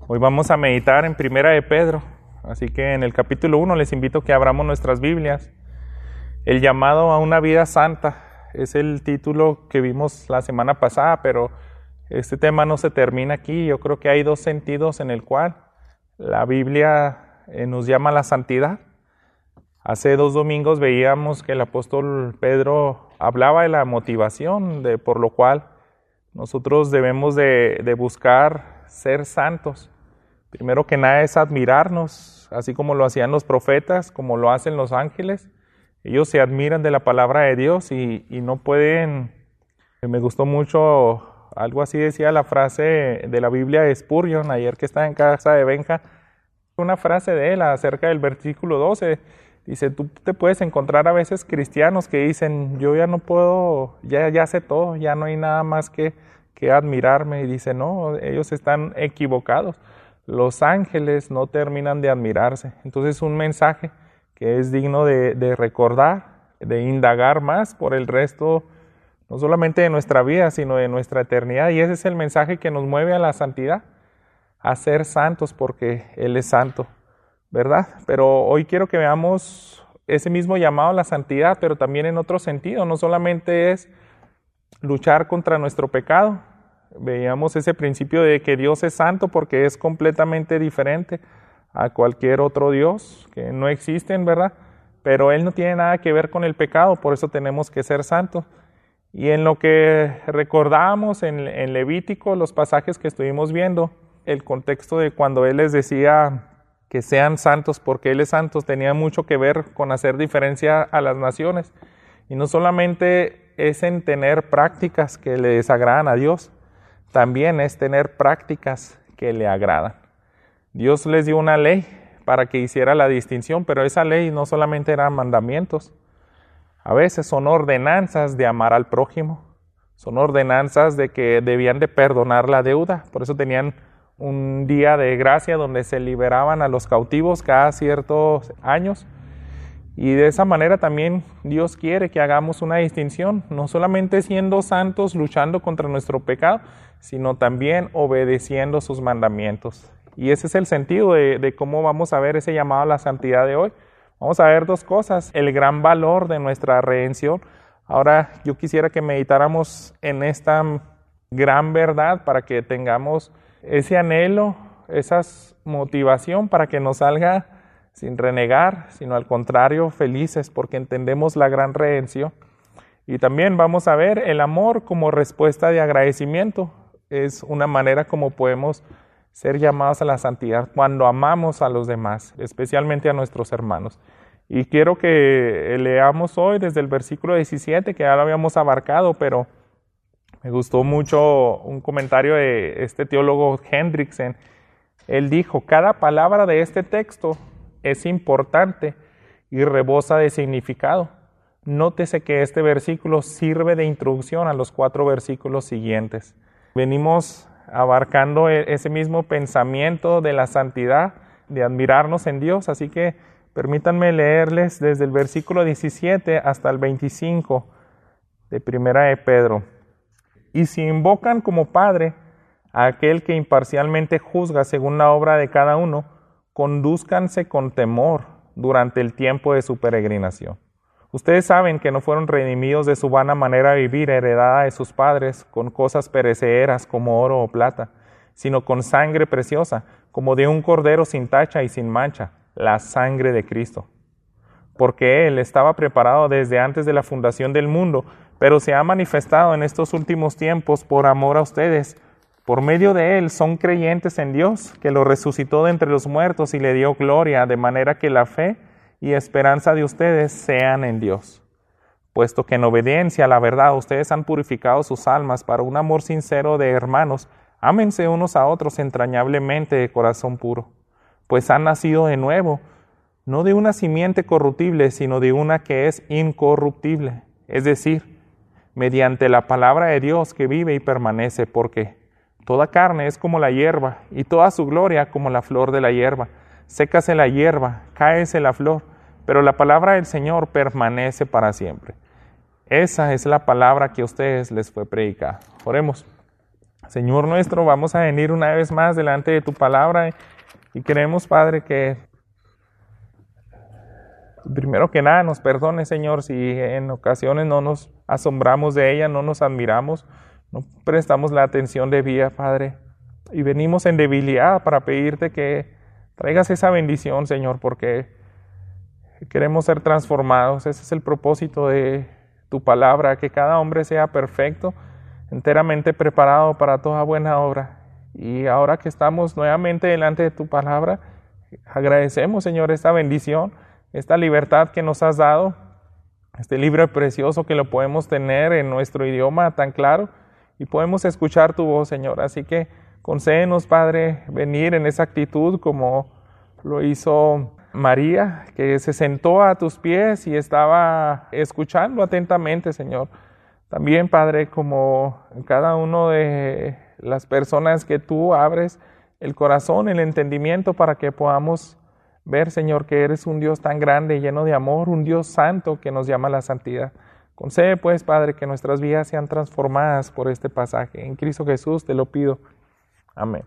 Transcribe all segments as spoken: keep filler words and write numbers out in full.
Hoy vamos a meditar en Primera de Pedro, así que en el capítulo uno les invito a que abramos nuestras Biblias. El llamado a una vida santa es el título que vimos la semana pasada, pero este tema no se termina aquí. Yo creo que hay dos sentidos en el cual la Biblia eh, nos llama a la santidad. Hace dos domingos veíamos que el apóstol Pedro hablaba de la motivación, de por lo cual nosotros debemos de, de buscar ser santos. Primero que nada es admirarnos, así como lo hacían los profetas, como lo hacen los ángeles. Ellos se admiran de la palabra de Dios y, y no pueden... Me gustó mucho, algo así decía la frase de la Biblia de Spurgeon, ayer que estaba en casa de Benja, una frase de él acerca del versículo doce. Dice, tú te puedes encontrar a veces cristianos que dicen, yo ya no puedo, ya, ya sé todo, ya no hay nada más que, que admirarme. Y dice, no, ellos están equivocados. Los ángeles no terminan de admirarse. Entonces un mensaje que es digno de, de recordar, de indagar más por el resto, no solamente de nuestra vida, sino de nuestra eternidad. Y ese es el mensaje que nos mueve a la santidad, a ser santos porque Él es santo, ¿verdad? Pero hoy quiero que veamos ese mismo llamado a la santidad, pero también en otro sentido. No solamente es luchar contra nuestro pecado. Veíamos ese principio de que Dios es santo porque es completamente diferente a cualquier otro Dios, que no existen, ¿verdad? Pero Él no tiene nada que ver con el pecado, por eso tenemos que ser santos. Y en lo que recordábamos en, en Levítico, los pasajes que estuvimos viendo, el contexto de cuando Él les decía que sean santos porque Él es santo, tenía mucho que ver con hacer diferencia a las naciones. Y no solamente es en tener prácticas que le desagradan a Dios, también es tener prácticas que le agradan. Dios les dio una ley para que hiciera la distinción, pero esa ley no solamente eran mandamientos, a veces son ordenanzas de amar al prójimo, son ordenanzas de que debían de perdonar la deuda, por eso tenían un día de gracia donde se liberaban a los cautivos cada ciertos años. Y de esa manera también Dios quiere que hagamos una distinción, no solamente siendo santos, luchando contra nuestro pecado, sino también obedeciendo sus mandamientos. Y ese es el sentido de, de cómo vamos a ver ese llamado a la santidad de hoy. Vamos a ver dos cosas, el gran valor de nuestra redención. Ahora yo quisiera que meditáramos en esta gran verdad para que tengamos ese anhelo, esa motivación para que nos salga sin renegar, sino al contrario, felices porque entendemos la gran redención. Y también vamos a ver el amor como respuesta de agradecimiento. Es una manera como podemos ser llamados a la santidad cuando amamos a los demás, especialmente a nuestros hermanos. Y quiero que leamos hoy desde el versículo diecisiete, que ya lo habíamos abarcado, pero me gustó mucho un comentario de este teólogo Hendriksen. Él dijo, cada palabra de este texto es importante y rebosa de significado. Nótese que este versículo sirve de introducción a los cuatro versículos siguientes. Venimos abarcando ese mismo pensamiento de la santidad, de admirarnos en Dios, así que permítanme leerles desde el versículo diecisiete hasta el veinticinco de Primera de Pedro. Y si invocan como Padre a aquel que imparcialmente juzga según la obra de cada uno, condúzcanse con temor durante el tiempo de su peregrinación. Ustedes saben que no fueron redimidos de su vana manera de vivir heredada de sus padres con cosas perecederas como oro o plata, sino con sangre preciosa, como de un cordero sin tacha y sin mancha, la sangre de Cristo. Porque Él estaba preparado desde antes de la fundación del mundo, pero se ha manifestado en estos últimos tiempos por amor a ustedes. Por medio de Él son creyentes en Dios, que lo resucitó de entre los muertos y le dio gloria, de manera que la fe y esperanza de ustedes sean en Dios. Puesto que en obediencia a la verdad ustedes han purificado sus almas para un amor sincero de hermanos, ámense unos a otros entrañablemente de corazón puro, pues han nacido de nuevo, no de una simiente corruptible, sino de una que es incorruptible, es decir, mediante la palabra de Dios que vive y permanece, porque toda carne es como la hierba, y toda su gloria como la flor de la hierba. Sécase la hierba, cáese la flor, pero la palabra del Señor permanece para siempre. Esa es la palabra que a ustedes les fue predicada. Oremos. Señor nuestro, vamos a venir una vez más delante de tu palabra y queremos, Padre, que primero que nada nos perdone, Señor, si en ocasiones no nos asombramos de ella, no nos admiramos, no prestamos la atención debida, Padre. Y venimos en debilidad para pedirte que traigas esa bendición, Señor, porque queremos ser transformados. Ese es el propósito de tu palabra, que cada hombre sea perfecto, enteramente preparado para toda buena obra. Y ahora que estamos nuevamente delante de tu palabra, agradecemos, Señor, esta bendición, esta libertad que nos has dado, este libro precioso que lo podemos tener en nuestro idioma tan claro y podemos escuchar tu voz, Señor. Así que concédenos, Padre, venir en esa actitud como lo hizo María, que se sentó a tus pies y estaba escuchando atentamente, Señor. También, Padre, como cada uno de las personas que tú abres el corazón, el entendimiento para que podamos ver, Señor, que eres un Dios tan grande, lleno de amor, un Dios santo que nos llama a la santidad. Concede, pues, Padre, que nuestras vidas sean transformadas por este pasaje. En Cristo Jesús te lo pido. Amén.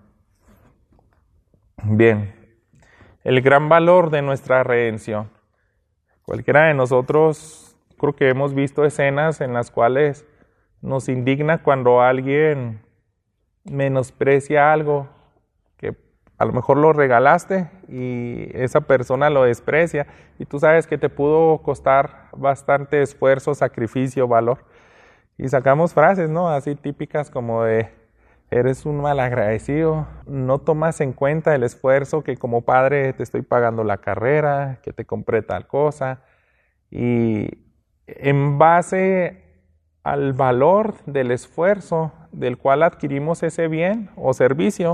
Bien, el gran valor de nuestra redención. Cualquiera de nosotros, creo que hemos visto escenas en las cuales nos indigna cuando alguien menosprecia algo que a lo mejor lo regalaste y esa persona lo desprecia y tú sabes que te pudo costar bastante esfuerzo, sacrificio, valor. Y sacamos frases, ¿no? Así típicas como de: eres un malagradecido, no tomas en cuenta el esfuerzo que como padre te estoy pagando la carrera, que te compré tal cosa. Y en base al valor del esfuerzo del cual adquirimos ese bien o servicio,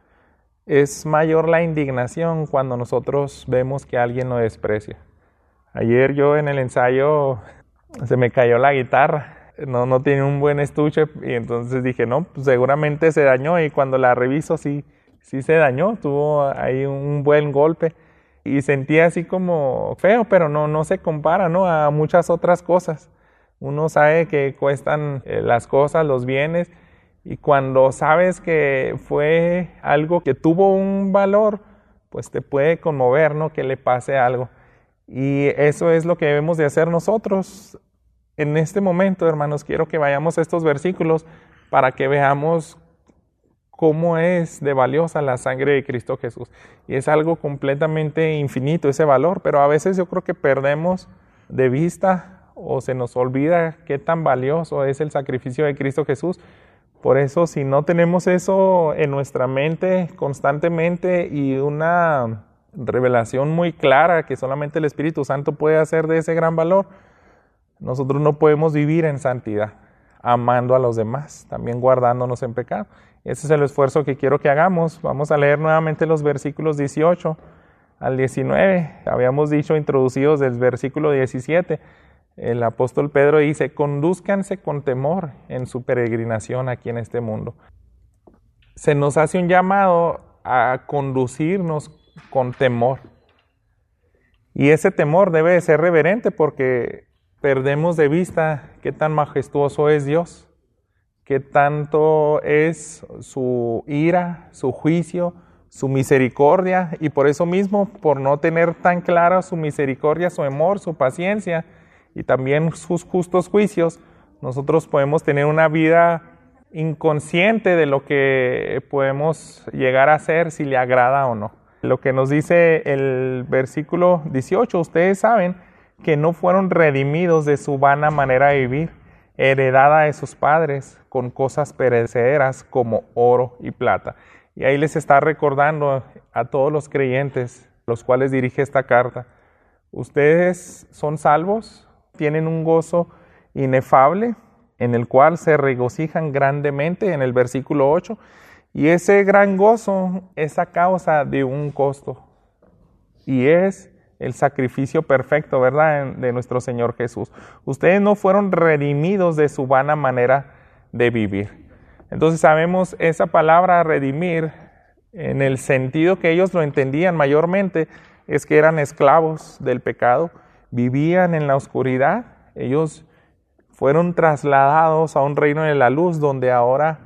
es mayor la indignación cuando nosotros vemos que alguien nos desprecia. Ayer yo en el ensayo se me cayó la guitarra. No, no tiene un buen estuche y entonces dije, no, pues seguramente se dañó y cuando la reviso sí, sí se dañó, tuvo ahí un buen golpe y sentí así como feo, pero no, no se compara, ¿no?, a muchas otras cosas. Uno sabe que cuestan eh, las cosas, los bienes, y cuando sabes que fue algo que tuvo un valor, pues te puede conmover, ¿no?, que le pase algo. Y eso es lo que debemos de hacer nosotros. En este momento, hermanos, quiero que vayamos a estos versículos para que veamos cómo es de valiosa la sangre de Cristo Jesús. Y es algo completamente infinito ese valor, pero a veces yo creo que perdemos de vista o se nos olvida qué tan valioso es el sacrificio de Cristo Jesús. Por eso, si no tenemos eso en nuestra mente constantemente y una revelación muy clara que solamente el Espíritu Santo puede hacer de ese gran valor, nosotros no podemos vivir en santidad, amando a los demás, también guardándonos en pecado. Ese es el esfuerzo que quiero que hagamos. Vamos a leer nuevamente los versículos dieciocho al diecinueve. Habíamos dicho, introducidos del versículo diecisiete. El apóstol Pedro dice: condúzcanse con temor en su peregrinación aquí en este mundo. Se nos hace un llamado a conducirnos con temor. Y ese temor debe de ser reverente porque perdemos de vista qué tan majestuoso es Dios, qué tanto es su ira, su juicio, su misericordia, y por eso mismo, por no tener tan clara su misericordia, su amor, su paciencia y también sus justos juicios, nosotros podemos tener una vida inconsciente de lo que podemos llegar a hacer, si le agrada o no. Lo que nos dice el versículo dieciocho, ustedes saben que no fueron redimidos de su vana manera de vivir, heredada de sus padres, con cosas perecederas como oro y plata. Y ahí les está recordando a todos los creyentes, los cuales dirige esta carta: ustedes son salvos, tienen un gozo inefable, en el cual se regocijan grandemente, en el versículo ocho, y ese gran gozo es a causa de un costo, y es el sacrificio perfecto, ¿verdad?, de nuestro Señor Jesús. Ustedes no fueron redimidos de su vana manera de vivir. Entonces sabemos esa palabra redimir, en el sentido que ellos lo entendían mayormente, es que eran esclavos del pecado, vivían en la oscuridad, ellos fueron trasladados a un reino de la luz donde ahora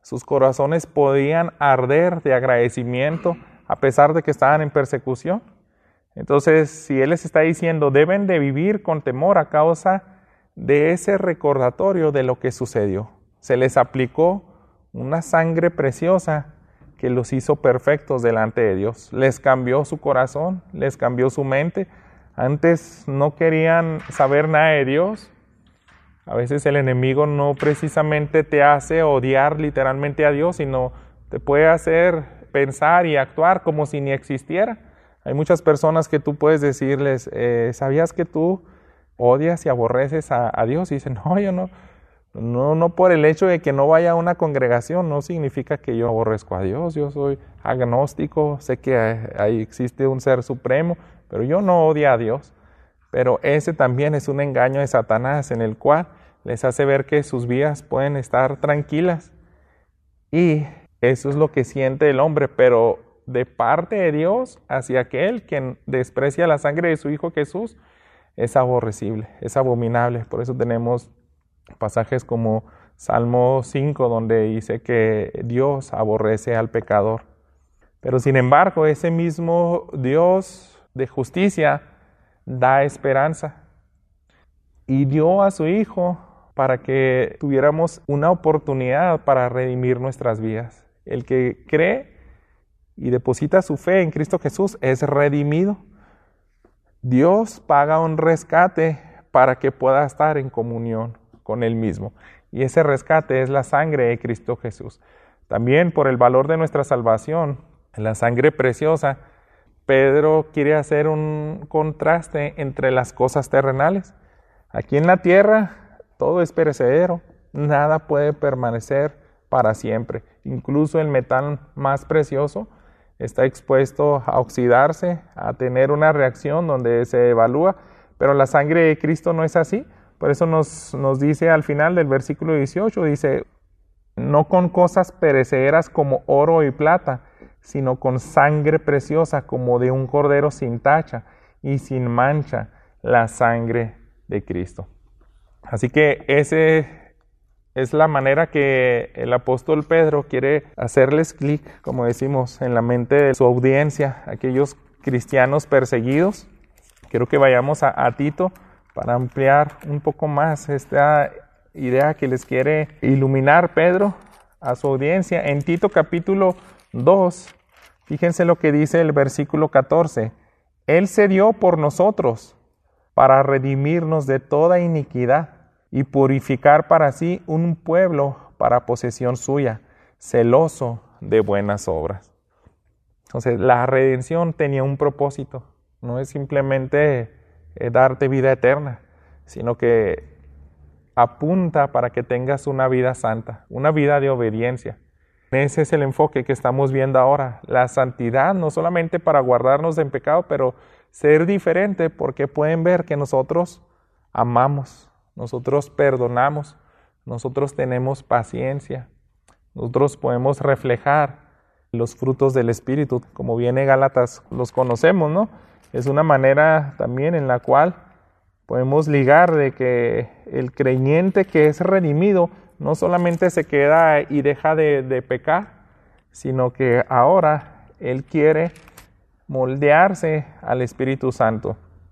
sus corazones podían arder de agradecimiento a pesar de que estaban en persecución. Entonces, si Él les está diciendo, deben de vivir con temor a causa de ese recordatorio de lo que sucedió. Se les aplicó una sangre preciosa que los hizo perfectos delante de Dios. Les cambió su corazón, les cambió su mente. Antes no querían saber nada de Dios. A veces el enemigo no precisamente te hace odiar literalmente a Dios, sino te puede hacer pensar y actuar como si ni existiera. Hay muchas personas que tú puedes decirles, eh, ¿sabías que tú odias y aborreces a, a Dios? Y dicen, no, yo no, no, no por el hecho de que no vaya a una congregación, no significa que yo aborrezco a Dios. Yo soy agnóstico, sé que ahí existe un ser supremo, pero yo no odio a Dios. Pero ese también es un engaño de Satanás en el cual les hace ver que sus vidas pueden estar tranquilas. Y eso es lo que siente el hombre, pero de parte de Dios hacia aquel que desprecia la sangre de su Hijo Jesús es aborrecible, es abominable. Por eso tenemos pasajes como Salmo cinco, donde dice que Dios aborrece al pecador. Pero sin embargo, ese mismo Dios de justicia da esperanza y dio a su Hijo para que tuviéramos una oportunidad para redimir nuestras vidas. El que cree y deposita su fe en Cristo Jesús es redimido. Dios paga un rescate para que pueda estar en comunión con Él mismo. Y ese rescate es la sangre de Cristo Jesús. También por el valor de nuestra salvación, la sangre preciosa, Pedro quiere hacer un contraste entre las cosas terrenales. Aquí en la tierra todo es perecedero, nada puede permanecer para siempre. Incluso el metal más precioso está expuesto a oxidarse, a tener una reacción donde se evalúa, pero la sangre de Cristo no es así. Por eso nos, nos dice al final del versículo dieciocho, dice, no con cosas perecederas como oro y plata, sino con sangre preciosa como de un cordero sin tacha y sin mancha, la sangre de Cristo. Así que ese es la manera que el apóstol Pedro quiere hacerles clic, como decimos, en la mente de su audiencia, aquellos cristianos perseguidos. Quiero que vayamos a, a Tito para ampliar un poco más esta idea que les quiere iluminar Pedro a su audiencia. En Tito capítulo dos, fíjense lo que dice el versículo catorce. Él se dio por nosotros para redimirnos de toda iniquidad y purificar para sí un pueblo para posesión suya, celoso de buenas obras. Entonces, la redención tenía un propósito. No es simplemente eh, darte vida eterna, sino que apunta para que tengas una vida santa, una vida de obediencia. Ese es el enfoque que estamos viendo ahora. La santidad, no solamente para guardarnos en pecado, pero ser diferente, porque pueden ver que nosotros amamos. Nosotros perdonamos, nosotros tenemos paciencia, nosotros podemos reflejar los frutos del Espíritu, como viene Gálatas, los conocemos, ¿no? Es una manera también en la cual podemos ligar de que el creyente que es redimido no solamente se queda y deja de, de pecar, sino que ahora él quiere moldearse al Espíritu Santo.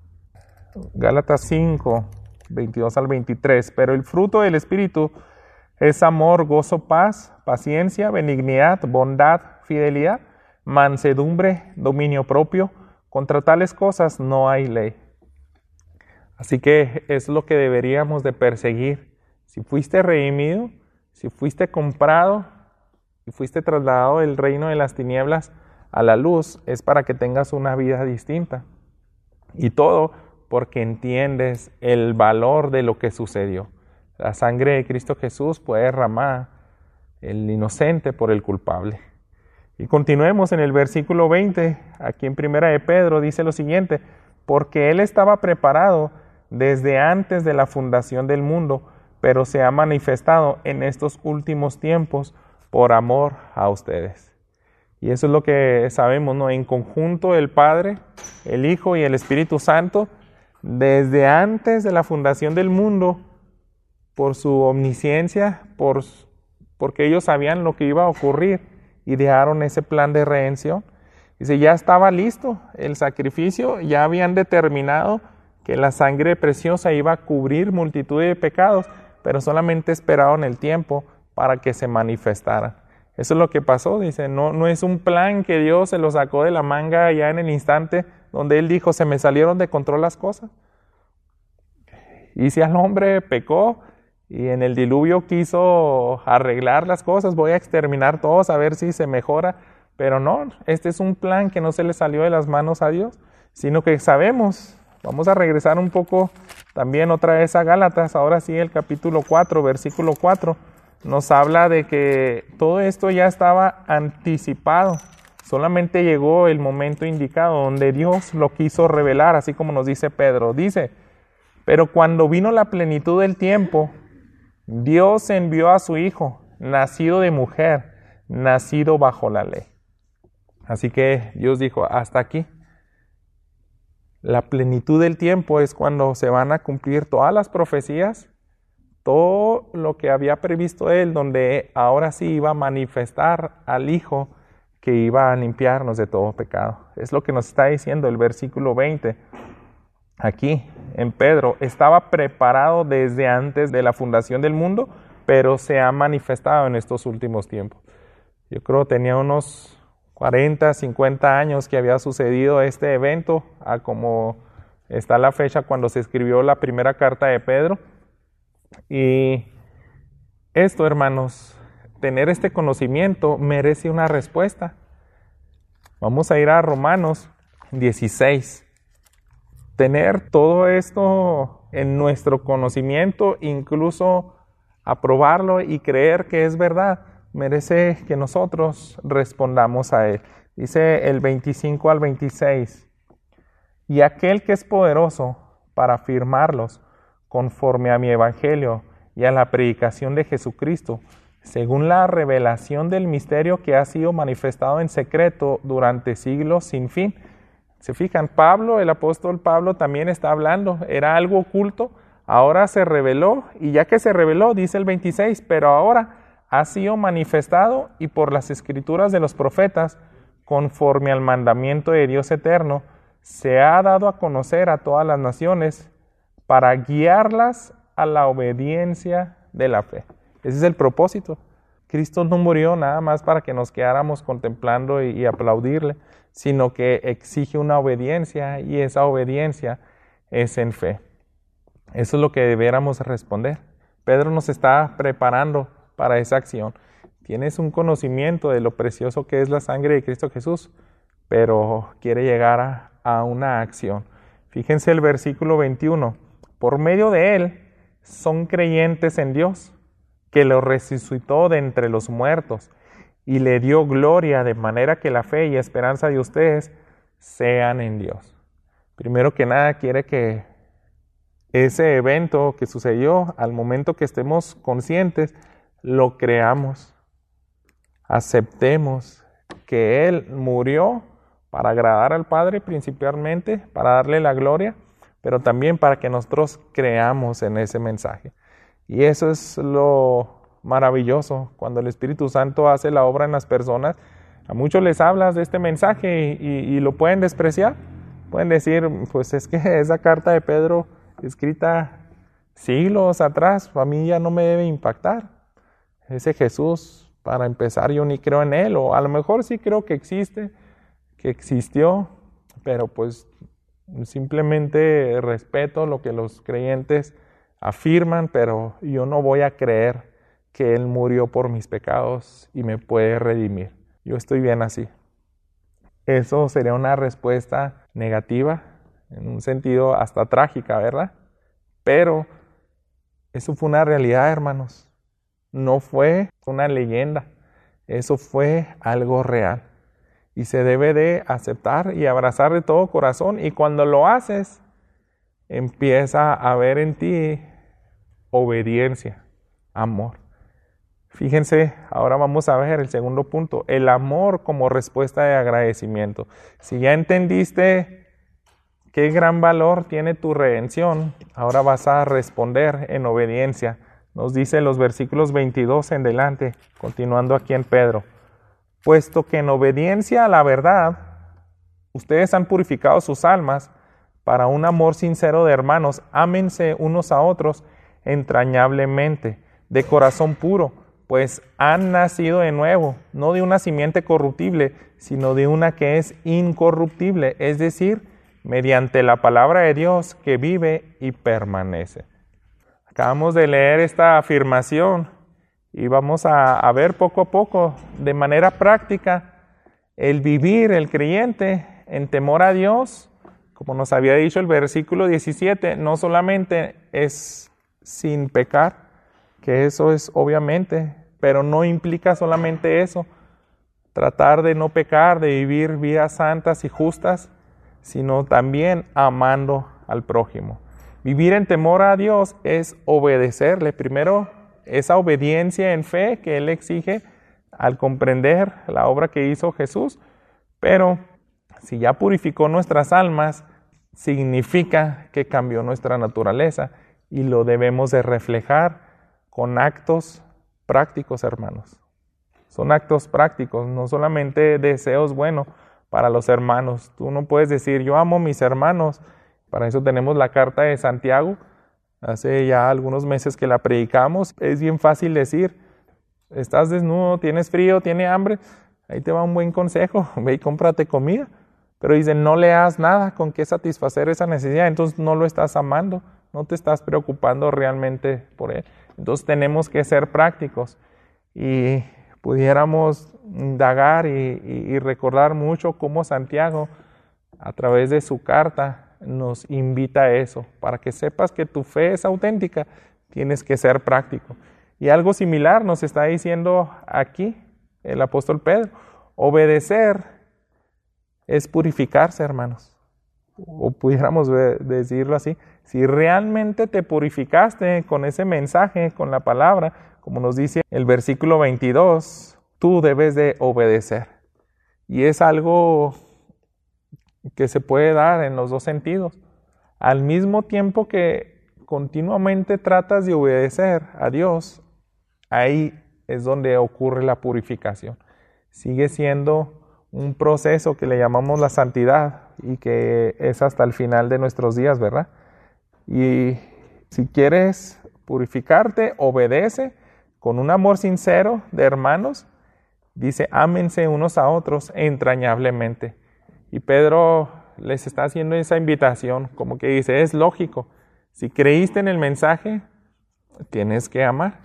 Gálatas cinco, veintidós al veintitrés, pero el fruto del Espíritu es amor, gozo, paz, paciencia, benignidad, bondad, fidelidad, mansedumbre, dominio propio. Contra tales cosas no hay ley. Así que es lo que deberíamos de perseguir. Si fuiste redimido, si fuiste comprado y fuiste trasladado del reino de las tinieblas a la luz, es para que tengas una vida distinta. Y todo porque entiendes el valor de lo que sucedió. La sangre de Cristo Jesús fue derramada, el inocente por el culpable. Y continuemos en el versículo veinte, aquí en Primera de Pedro, dice lo siguiente: porque Él estaba preparado desde antes de la fundación del mundo, pero se ha manifestado en estos últimos tiempos por amor a ustedes. Y eso es lo que sabemos, ¿no? En conjunto el Padre, el Hijo y el Espíritu Santo, desde antes de la fundación del mundo, por su omnisciencia, por porque ellos sabían lo que iba a ocurrir, idearon ese plan de redención. Dice, ya estaba listo el sacrificio, ya habían determinado que la sangre preciosa iba a cubrir multitud de pecados, pero solamente esperaron el tiempo para que se manifestaran. Eso es lo que pasó, dice, no, no es un plan que Dios se lo sacó de la manga ya en el instante donde Él dijo, se me salieron de control las cosas. Y si al hombre pecó y en el diluvio quiso arreglar las cosas, voy a exterminar todos a ver si se mejora, pero no, este es un plan que no se le salió de las manos a Dios, sino que sabemos, vamos a regresar un poco también otra vez a Gálatas, ahora sí el capítulo cuatro, versículo cuatro, nos habla de que todo esto ya estaba anticipado, solamente llegó el momento indicado donde Dios lo quiso revelar, así como nos dice Pedro, dice, pero cuando vino la plenitud del tiempo, Dios envió a su Hijo, nacido de mujer, nacido bajo la ley. Así que Dios dijo, hasta aquí. La plenitud del tiempo es cuando se van a cumplir todas las profecías, todo lo que había previsto Él, donde ahora sí iba a manifestar al Hijo que iba a limpiarnos de todo pecado. Es lo que nos está diciendo el versículo veinte. Aquí, en Pedro, estaba preparado desde antes de la fundación del mundo, pero se ha manifestado en estos últimos tiempos. Yo creo que tenía unos cuarenta, cincuenta años que había sucedido este evento, a como está la fecha cuando se escribió la primera carta de Pedro. Y esto, hermanos, tener este conocimiento merece una respuesta. Vamos a ir a Romanos dieciséis. Tener todo esto en nuestro conocimiento, incluso aprobarlo y creer que es verdad, merece que nosotros respondamos a él. Dice el veinticinco al veintiséis, y aquel que es poderoso para afirmarlos conforme a mi evangelio y a la predicación de Jesucristo, según la revelación del misterio que ha sido manifestado en secreto durante siglos sin fin. Se fijan, Pablo, el apóstol Pablo también está hablando, era algo oculto, ahora se reveló, y ya que se reveló, dice el veintiséis, pero ahora ha sido manifestado y por las escrituras de los profetas, conforme al mandamiento de Dios eterno, se ha dado a conocer a todas las naciones para guiarlas a la obediencia de la fe. Ese es el propósito. Cristo no murió nada más para que nos quedáramos contemplando y, y aplaudirle, sino que exige una obediencia, y esa obediencia es en fe. Eso es lo que debiéramos responder. Pedro nos está preparando para esa acción. Tienes un conocimiento de lo precioso que es la sangre de Cristo Jesús, pero quiere llegar a, a una acción. Fíjense el versículo veintiuno. Por medio de él son creyentes en Dios, que lo resucitó de entre los muertos y le dio gloria, de manera que la fe y esperanza de ustedes sean en Dios. Primero que nada, quiere que ese evento que sucedió, al momento que estemos conscientes, lo creamos, aceptemos que Él murió para agradar al Padre principalmente, para darle la gloria, pero también para que nosotros creamos en ese mensaje. Y eso es lo maravilloso, cuando el Espíritu Santo hace la obra en las personas. A muchos les hablas de este mensaje y, y, y lo pueden despreciar. Pueden decir, pues es que esa carta de Pedro escrita siglos atrás, a mí ya no me debe impactar. Ese Jesús, para empezar, yo ni creo en Él, o a lo mejor sí creo que existe, que existió, pero pues simplemente respeto lo que los creyentes afirman, pero yo no voy a creer que Él murió por mis pecados y me puede redimir. Yo estoy bien así. Eso sería una respuesta negativa, en un sentido hasta trágica, ¿verdad? Pero eso fue una realidad, hermanos. No fue una leyenda. Eso fue algo real. Y se debe de aceptar y abrazar de todo corazón. Y cuando lo haces, empieza a haber en ti obediencia, amor. Fíjense, ahora vamos a ver el segundo punto, el amor como respuesta de agradecimiento. Si ya entendiste qué gran valor tiene tu redención, ahora vas a responder en obediencia, Nos dice los versículos veintidós en delante, continuando aquí en Pedro. Puesto que en obediencia a la verdad, ustedes han purificado sus almas para un amor sincero de hermanos, ámense unos a otros entrañablemente, de corazón puro, pues han nacido de nuevo, no de una simiente corruptible, sino de una que es incorruptible, es decir, mediante la palabra de Dios que vive y permanece. Acabamos de leer esta afirmación y vamos a, a ver poco a poco, de manera práctica, el vivir el creyente en temor a Dios, como nos había dicho el versículo diecisiete, no solamente es sin pecar, que eso es obviamente, pero no implica solamente eso, tratar de no pecar, de vivir vidas santas y justas, sino también amando al prójimo. Vivir en temor a Dios es obedecerle. Primero, esa obediencia en fe que Él exige al comprender la obra que hizo Jesús, pero si ya purificó nuestras almas, significa que cambió nuestra naturaleza y lo debemos de reflejar con actos prácticos, hermanos. Son actos prácticos, no solamente deseos buenos para los hermanos. Tú no puedes decir, yo amo a mis hermanos. Para eso tenemos la carta de Santiago. Hace ya algunos meses que la predicamos. Es bien fácil decir, estás desnudo, tienes frío, tienes hambre. Ahí te va un buen consejo, ve y cómprate comida. Pero dicen, no le das nada con qué satisfacer esa necesidad, entonces no lo estás amando, no te estás preocupando realmente por él. Entonces tenemos que ser prácticos y pudiéramos indagar y, y, y recordar mucho cómo Santiago, a través de su carta, nos invita a eso. Para que sepas que tu fe es auténtica, tienes que ser práctico. Y algo similar nos está diciendo aquí el apóstol Pedro. Obedecer es purificarse, hermanos. O pudiéramos decirlo así. Si realmente te purificaste con ese mensaje, con la palabra, como nos dice el versículo veintidós, tú debes de obedecer. Y es algo que se puede dar en los dos sentidos. Al mismo tiempo que continuamente tratas de obedecer a Dios, ahí es donde ocurre la purificación. Sigue siendo un proceso que le llamamos la santidad y que es hasta el final de nuestros días, ¿verdad? Y si quieres purificarte, obedece con un amor sincero de hermanos. Dice, ámense unos a otros entrañablemente. Y Pedro les está haciendo esa invitación, como que dice, es lógico. Si creíste en el mensaje, tienes que amar.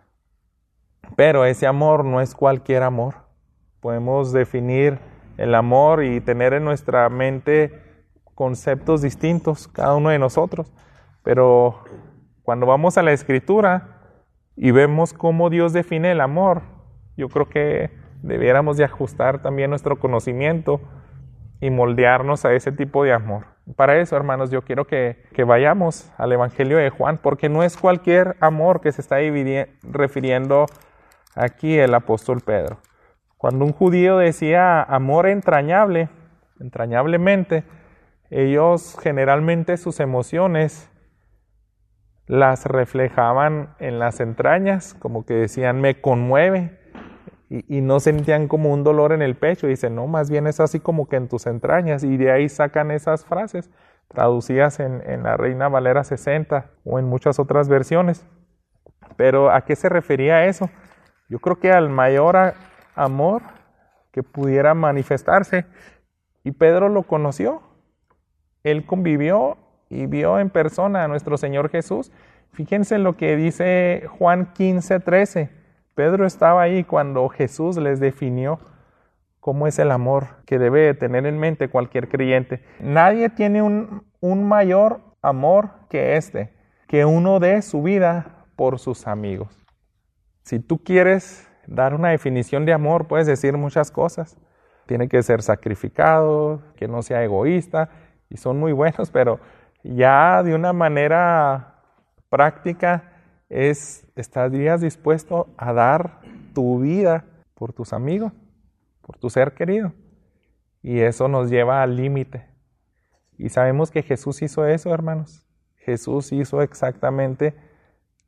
Pero ese amor no es cualquier amor. Podemos definir el amor y tener en nuestra mente conceptos distintos, cada uno de nosotros. Pero cuando vamos a la Escritura y vemos cómo Dios define el amor, yo creo que debiéramos de ajustar también nuestro conocimiento y moldearnos a ese tipo de amor. Para eso, hermanos, yo quiero que, que vayamos al Evangelio de Juan, porque no es cualquier amor que se está refiriendo aquí el apóstol Pedro. Cuando un judío decía amor entrañable, entrañablemente, ellos generalmente sus emociones las reflejaban en las entrañas, como que decían me conmueve, y, y no sentían como un dolor en el pecho. Dicen, no, más bien es así como que en tus entrañas, y de ahí sacan esas frases traducidas en, en la Reina Valera sesenta o en muchas otras versiones. Pero ¿a qué se refería eso? Yo creo que al mayor a, amor que pudiera manifestarse, y Pedro lo conoció. Él convivió y vio en persona a nuestro Señor Jesús. Fíjense en lo que dice Juan quince, trece. Pedro estaba ahí cuando Jesús les definió cómo es el amor que debe tener en mente cualquier creyente. Nadie tiene un, un mayor amor que este, que uno dé su vida por sus amigos. Si tú quieres dar una definición de amor, puedes decir muchas cosas. Tiene que ser sacrificado, que no sea egoísta, y son muy buenos, pero ya de una manera práctica es, ¿estarías dispuesto a dar tu vida por tus amigos, por tu ser querido? Y eso nos lleva al límite. Y sabemos que Jesús hizo eso, hermanos. Jesús hizo exactamente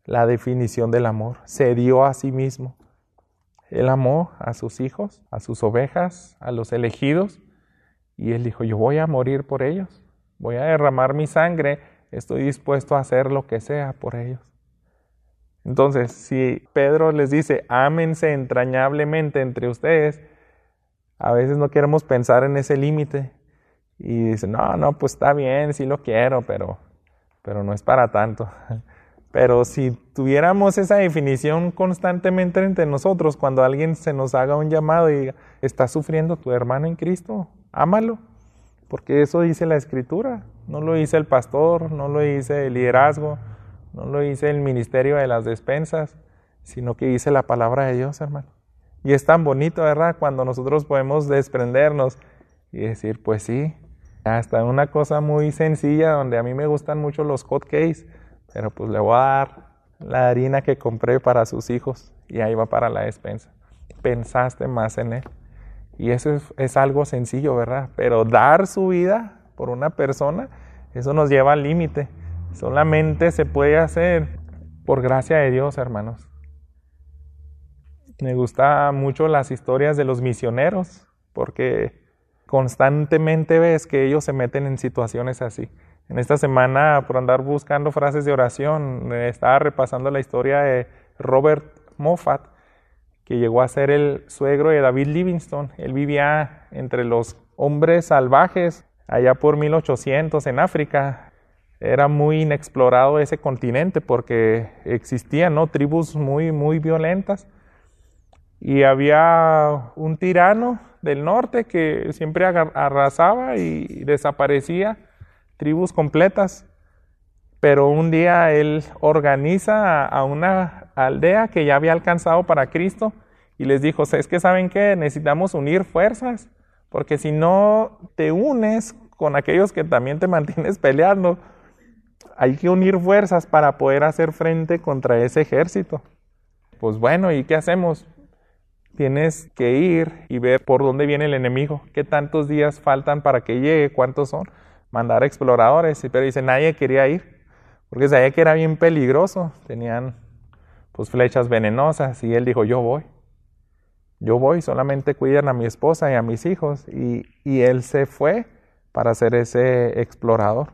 la definición del amor. Se dio a sí mismo. Él amó a sus hijos, a sus ovejas, a los elegidos, y Él dijo, yo voy a morir por ellos, voy a derramar mi sangre, estoy dispuesto a hacer lo que sea por ellos. Entonces, si Pedro les dice, ámense entrañablemente entre ustedes, a veces no queremos pensar en ese límite, y dicen, no, no, pues está bien, sí lo quiero, pero, pero no es para tanto. Pero si tuviéramos esa definición constantemente entre nosotros, cuando alguien se nos haga un llamado y diga, ¿está sufriendo tu hermano en Cristo? Ámalo, porque eso dice la Escritura. No lo dice el pastor, no lo dice el liderazgo, no lo dice el ministerio de las despensas, sino que dice la palabra de Dios, hermano. Y es tan bonito, ¿verdad?, cuando nosotros podemos desprendernos y decir, pues sí, hasta una cosa muy sencilla, donde a mí me gustan mucho los hot cakes, pero pues le voy a dar la harina que compré para sus hijos y ahí va para la despensa. Pensaste más en él. Y eso es, es algo sencillo, ¿verdad? Pero dar su vida por una persona, eso nos lleva al límite. Solamente se puede hacer por gracia de Dios, hermanos. Me gustan mucho las historias de los misioneros, porque constantemente ves que ellos se meten en situaciones así. En esta semana, por andar buscando frases de oración, estaba repasando la historia de Robert Moffat, que llegó a ser el suegro de David Livingstone. Él vivía entre los hombres salvajes, allá por mil ochocientos en África. Era muy inexplorado ese continente porque existían, ¿no?, tribus muy, muy violentas. Y había un tirano del norte que siempre arrasaba y desaparecía tribus completas. Pero un día él organiza a una aldea que ya había alcanzado para Cristo y les dijo, es que ¿saben qué? Necesitamos unir fuerzas, porque si no te unes con aquellos que también te mantienes peleando, hay que unir fuerzas para poder hacer frente contra ese ejército. Pues bueno, ¿y qué hacemos? Tienes que ir y ver por dónde viene el enemigo, qué tantos días faltan para que llegue, cuántos son, mandar exploradores, pero dice, nadie quería ir, porque sabía que era bien peligroso, tenían pues flechas venenosas, y él dijo, yo voy, yo voy, solamente cuidan a mi esposa y a mis hijos, y, y él se fue para ser ese explorador,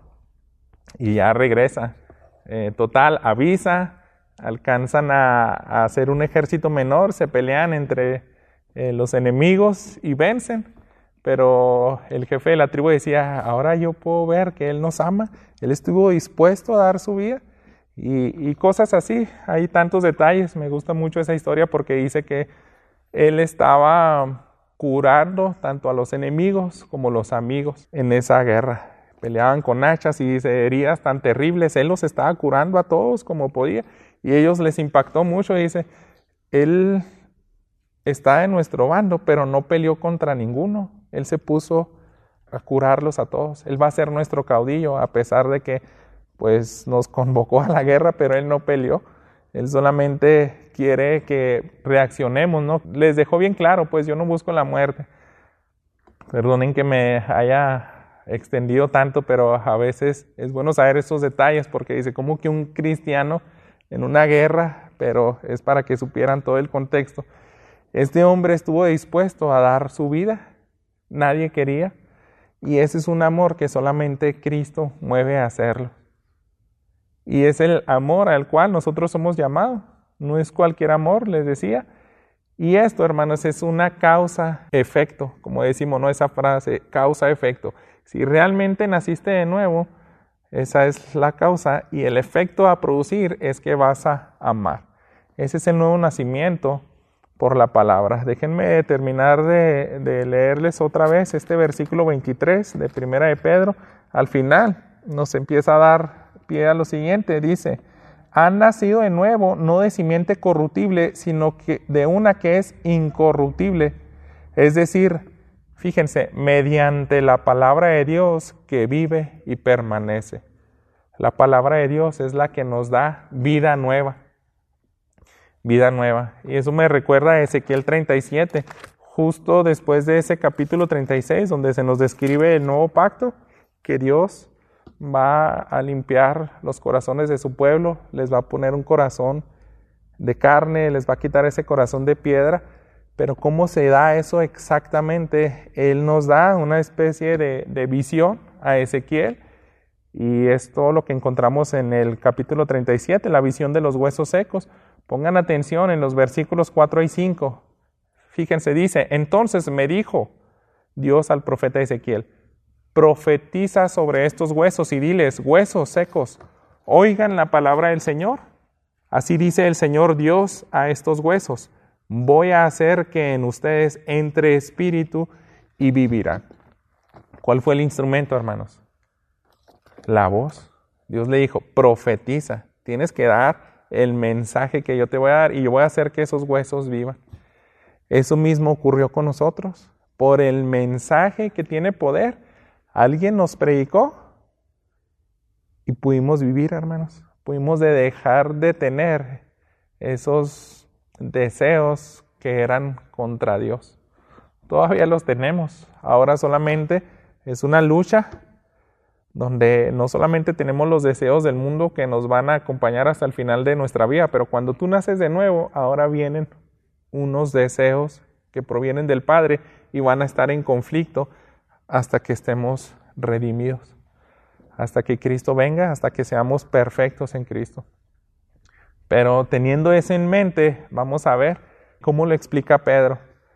y ya regresa, eh, total, avisa, alcanzan a, a hacer un ejército menor, se pelean entre eh, los enemigos y vencen, pero el jefe de la tribu decía, ahora yo puedo ver que Él nos ama, Él estuvo dispuesto a dar su vida, y, y cosas así, hay tantos detalles. Me gusta mucho esa historia porque dice que Él estaba curando tanto a los enemigos como los amigos en esa guerra. Peleaban con hachas y dice, heridas tan terribles, Él los estaba curando a todos como podía. Y a ellos les impactó mucho, dice, Él está en nuestro bando, pero no peleó contra ninguno. Él se puso a curarlos a todos. Él va a ser nuestro caudillo, a pesar de que pues, nos convocó a la guerra, pero Él no peleó. Él solamente quiere que reaccionemos, ¿no? Les dejó bien claro, pues yo no busco la muerte. Perdonen que me haya extendido tanto, pero a veces es bueno saber estos detalles, porque dice, ¿cómo que un cristiano en una guerra? Pero es para que supieran todo el contexto. Este hombre estuvo dispuesto a dar su vida, nadie quería, y ese es un amor que solamente Cristo mueve a hacerlo. Y es el amor al cual nosotros somos llamados, no es cualquier amor, les decía. Y esto, hermanos, es una causa-efecto, como decimos, ¿no? Esa frase, causa-efecto. Si realmente naciste de nuevo, esa es la causa, y el efecto a producir es que vas a amar. Ese es el nuevo nacimiento por la palabra. Déjenme terminar de, de leerles otra vez este versículo veintitrés de Primera de Pedro. Al final nos empieza a dar pie a lo siguiente, dice, han nacido de nuevo, no de simiente corruptible, sino que de una que es incorruptible. Es decir, fíjense, mediante la palabra de Dios que vive y permanece. La palabra de Dios es la que nos da vida nueva. Vida nueva. Y eso me recuerda a Ezequiel treinta y siete, justo después de ese capítulo treinta y seis, donde se nos describe el nuevo pacto que Dios va a limpiar los corazones de su pueblo, les va a poner un corazón de carne, les va a quitar ese corazón de piedra. Pero ¿cómo se da eso exactamente? Él nos da una especie de, de visión a Ezequiel, y es todo lo que encontramos en el capítulo treinta y siete, la visión de los huesos secos. Pongan atención en los versículos cuatro y cinco. Fíjense, dice: entonces me dijo Dios al profeta Ezequiel: profetiza sobre estos huesos y diles: huesos secos, oigan la palabra del Señor. Así dice el Señor Dios a estos huesos: voy a hacer que en ustedes entre espíritu y vivirán. ¿Cuál fue el instrumento, hermanos? La voz. Dios le dijo: profetiza, tienes que dar el mensaje que yo te voy a dar y yo voy a hacer que esos huesos vivan. Eso mismo ocurrió con nosotros. Por el mensaje que tiene poder, alguien nos predicó y pudimos vivir, hermanos. Pudimos de dejar de tener esos deseos que eran contra Dios. Todavía los tenemos. Ahora solamente es una lucha donde no solamente tenemos los deseos del mundo que nos van a acompañar hasta el final de nuestra vida, pero cuando tú naces de nuevo, ahora vienen unos deseos que provienen del Padre y van a estar en conflicto hasta que estemos redimidos, hasta que Cristo venga, hasta que seamos perfectos en Cristo. Pero teniendo eso en mente, vamos a ver cómo lo explica Pedro,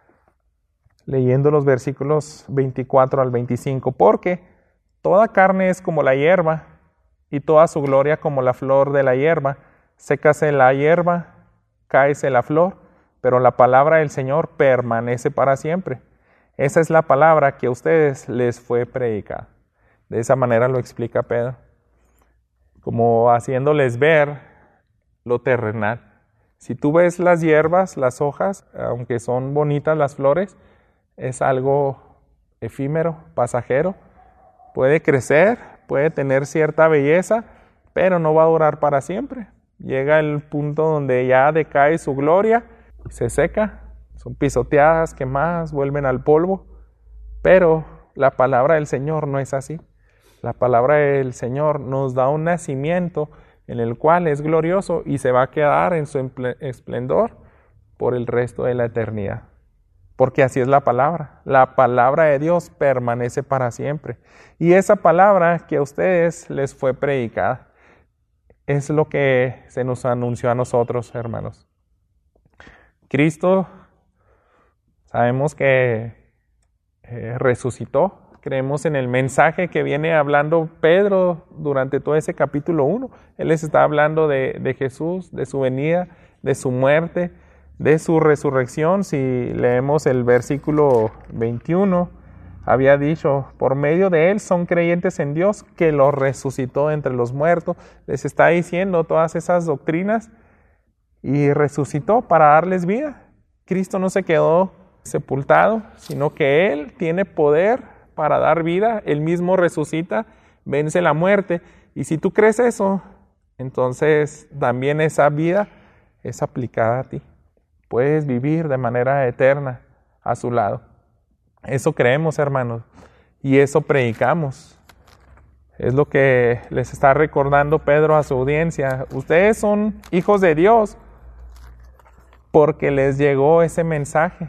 leyendo los versículos veinticuatro al veinticinco. Porque toda carne es como la hierba, y toda su gloria como la flor de la hierba. Sécase la hierba, cáese la flor, pero la palabra del Señor permanece para siempre. Esa es la palabra que a ustedes les fue predicada. De esa manera lo explica Pedro, como haciéndoles ver lo terrenal. Si tú ves las hierbas, las hojas, aunque son bonitas las flores, es algo efímero, pasajero. Puede crecer, puede tener cierta belleza, pero no va a durar para siempre. Llega el punto donde ya decae su gloria, se seca, son pisoteadas, quemadas, vuelven al polvo. Pero la palabra del Señor no es así. La palabra del Señor nos da un nacimiento en el cual es glorioso y se va a quedar en su esplendor por el resto de la eternidad. Porque así es la palabra. La palabra de Dios permanece para siempre. Y esa palabra que a ustedes les fue predicada es lo que se nos anunció a nosotros, hermanos. Cristo, sabemos que eh, resucitó. Creemos en el mensaje que viene hablando Pedro durante todo ese capítulo uno. Él les está hablando de, de Jesús, de su venida, de su muerte, de su resurrección. Si leemos el versículo veintiuno, había dicho: por medio de él son creyentes en Dios, que lo resucitó entre los muertos. Les está diciendo todas esas doctrinas y resucitó para darles vida. Cristo no se quedó sepultado, sino que él tiene poder para dar vida. Él mismo resucita, vence la muerte. Y si tú crees eso, entonces también esa vida es aplicada a ti. Puedes vivir de manera eterna a su lado. Eso creemos, hermanos, y eso predicamos. Es lo que les está recordando Pedro a su audiencia. Ustedes son hijos de Dios porque les llegó ese mensaje.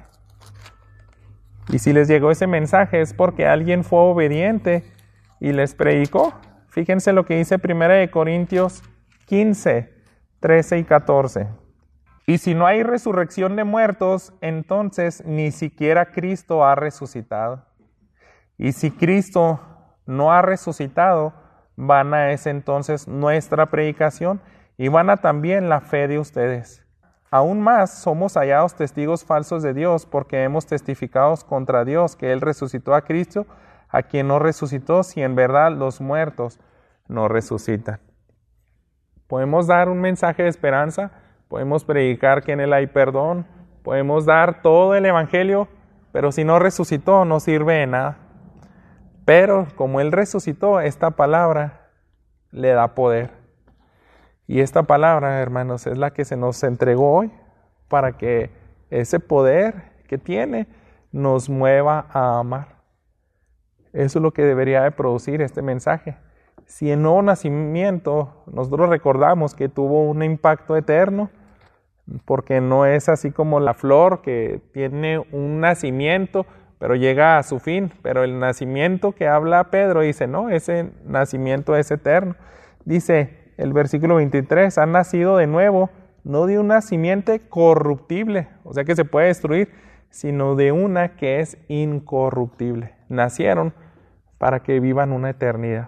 Y si les llegó ese mensaje es porque alguien fue obediente y les predicó. Fíjense lo que dice primera de Corintios quince, trece y catorce. Y si no hay resurrección de muertos, entonces ni siquiera Cristo ha resucitado. Y si Cristo no ha resucitado, vana es entonces nuestra predicación y vana también la fe de ustedes. Aún más somos hallados testigos falsos de Dios, porque hemos testificado contra Dios que Él resucitó a Cristo, a quien no resucitó, si en verdad los muertos no resucitan. Podemos dar un mensaje de esperanza, podemos predicar que en Él hay perdón, podemos dar todo el evangelio, pero si no resucitó no sirve de nada. Pero como Él resucitó, esta palabra le da poder. Y esta palabra, hermanos, es la que se nos entregó hoy para que ese poder que tiene nos mueva a amar. Eso es lo que debería de producir este mensaje, Si el nuevo nacimiento, nosotros recordamos que tuvo un impacto eterno, porque no es así como la flor que tiene un nacimiento, pero llega a su fin. Pero el nacimiento que habla Pedro dice, no, ese nacimiento es eterno. Dice el versículo veintitrés, han nacido de nuevo, no de una simiente corruptible, o sea que se puede destruir, sino de una que es incorruptible. Nacieron para que vivan una eternidad.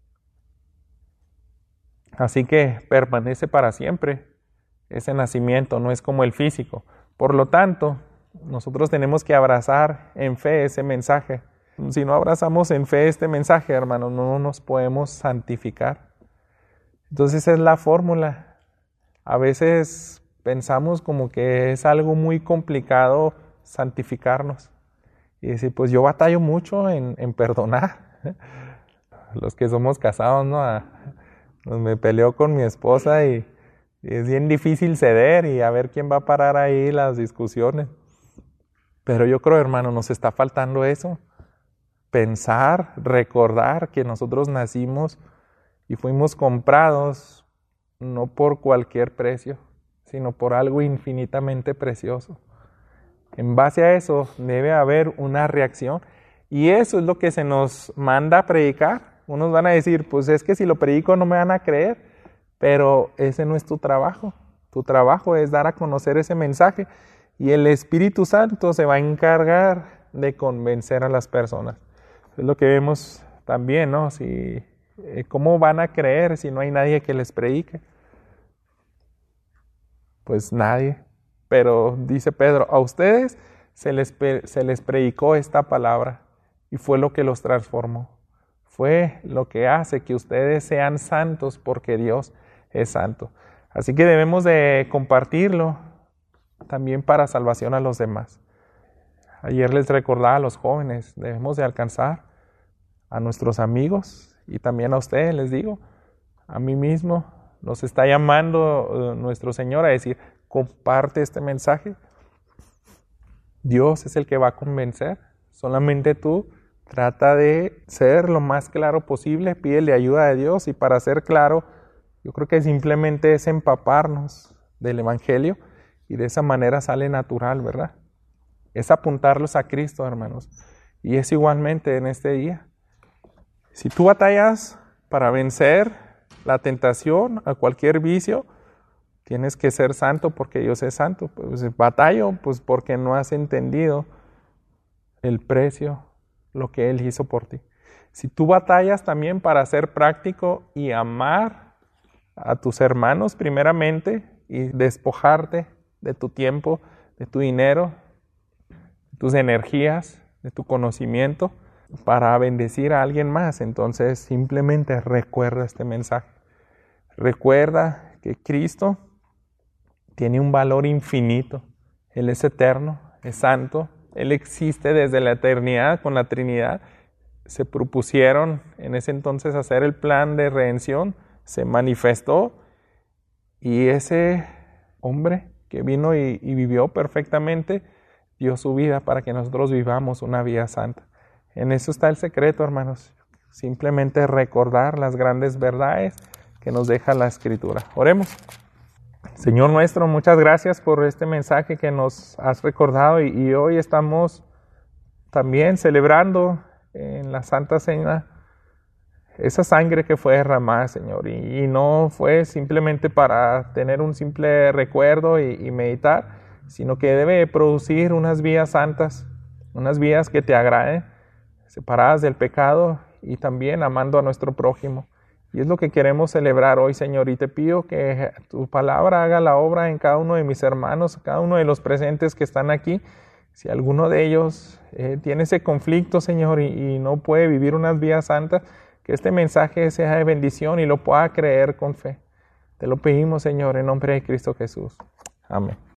Así que permanece para siempre ese nacimiento, no es como el físico. Por lo tanto, nosotros tenemos que abrazar en fe ese mensaje. Si no abrazamos en fe este mensaje, hermanos, no nos podemos santificar. Entonces es la fórmula. A veces pensamos como que es algo muy complicado santificarnos. Y decir, pues yo batallo mucho en, en perdonar. Los que somos casados, ¿no? A, pues me peleo con mi esposa y, y es bien difícil ceder y a ver quién va a parar ahí las discusiones. Pero yo creo, hermano, nos está faltando eso. Pensar, recordar que nosotros nacimos y fuimos comprados no por cualquier precio, sino por algo infinitamente precioso. En base a eso debe haber una reacción y eso es lo que se nos manda a predicar. Unos van a decir, pues es que si lo predico no me van a creer, pero ese no es tu trabajo. Tu trabajo es dar a conocer ese mensaje y el Espíritu Santo se va a encargar de convencer a las personas. Es lo que vemos también, ¿no? Si, ¿cómo van a creer si no hay nadie que les predique? Pues nadie. Pero dice Pedro, a ustedes se les, se les predicó esta palabra y fue lo que los transformó. Fue lo que hace que ustedes sean santos porque Dios es santo. Así que debemos de compartirlo también para salvación a los demás. Ayer les recordaba a los jóvenes, debemos de alcanzar a nuestros amigos y también a ustedes les digo, a mí mismo nos está llamando uh, nuestro Señor a decir, comparte este mensaje. Dios es el que va a convencer, solamente tú trata de ser lo más claro posible, pídele ayuda de Dios y para ser claro, yo creo que simplemente es empaparnos del Evangelio y de esa manera sale natural, ¿verdad? Es apuntarlos a Cristo, hermanos. Y es igualmente en este día. Si tú batallas para vencer la tentación a cualquier vicio, tienes que ser santo porque Dios es santo. Pues batallo, pues porque no has entendido el precio, lo que Él hizo por ti. Si tú batallas también para ser práctico y amar a tus hermanos primeramente y despojarte de tu tiempo, de tu dinero, de tus energías, de tu conocimiento para bendecir a alguien más, entonces simplemente recuerda este mensaje. Recuerda que Cristo tiene un valor infinito. Él es eterno, es santo, Él existe desde la eternidad con la Trinidad. Se propusieron en ese entonces hacer el plan de redención, se manifestó y ese hombre que vino y, y vivió perfectamente dio su vida para que nosotros vivamos una vida santa. En eso está el secreto, hermanos. Simplemente recordar las grandes verdades que nos deja la Escritura. Oremos. Señor nuestro, muchas gracias por este mensaje que nos has recordado y, y hoy estamos también celebrando en la Santa Cena esa sangre que fue derramada, Señor, y, y no fue simplemente para tener un simple recuerdo y, y meditar, sino que debe producir unas vidas santas, unas vidas que te agraden, separadas del pecado y también amando a nuestro prójimo. Y es lo que queremos celebrar hoy, Señor, y te pido que tu palabra haga la obra en cada uno de mis hermanos, cada uno de los presentes que están aquí. Si alguno de ellos eh, tiene ese conflicto, Señor, y, y no puede vivir unas vidas santas, que este mensaje sea de bendición y lo pueda creer con fe. Te lo pedimos, Señor, en nombre de Cristo Jesús. Amén.